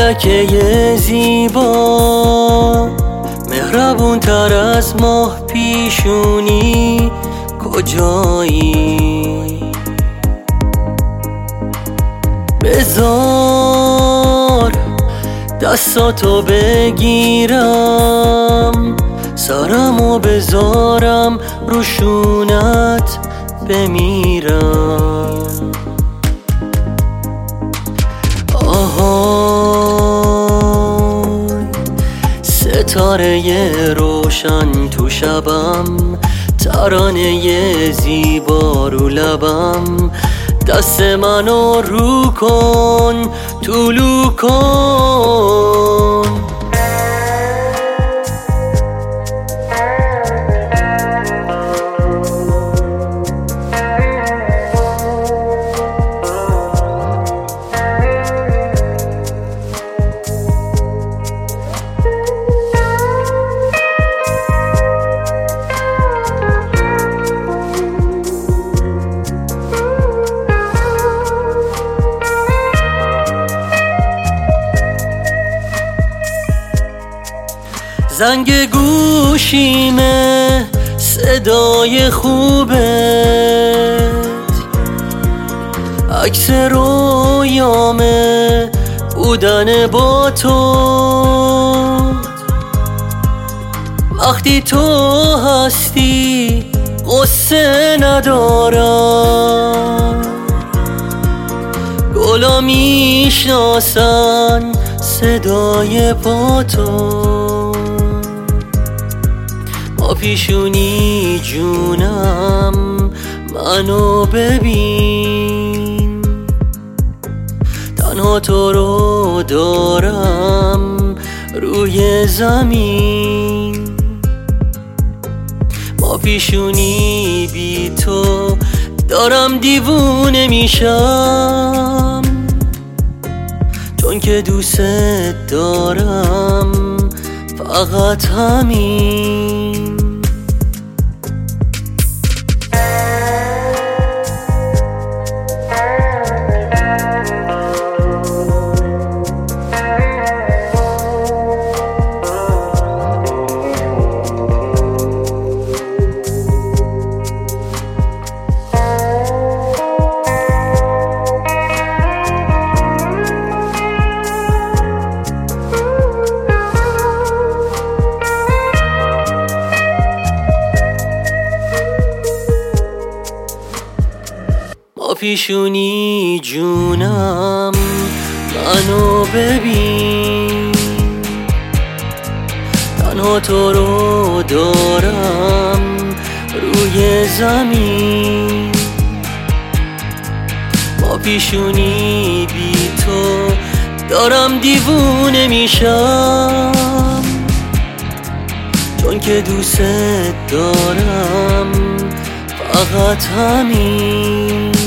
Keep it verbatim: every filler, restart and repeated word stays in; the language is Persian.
فلکه زیبا مهربون تر از ماه پیشونی کجایی؟ بذار دستاتو بگیرم، سرمو بذارم رو شونت بمیرم. آهای ستاره روشن تو شبم، ترانه زیبا رو لبم، دست منو رو کن طلو کن. زنگ گوشیمه صدای خوبت، عکس رویامه بودن با تو. وقتی تو هستی قصه ندارم، گلا میشناسن صدای پا تو. ما پیشونی جونم منو ببین، تنها تو رو دارم روی زمین. ما پیشونی بی تو دارم دیوونه میشم، چون که دوست دارم فقط همین. پیشونی جونم منو ببین، تنها تو رو دارم روی زمین. ما پیشونی بی تو دارم دیوونه میشم، چون که دوست دارم فقط همین.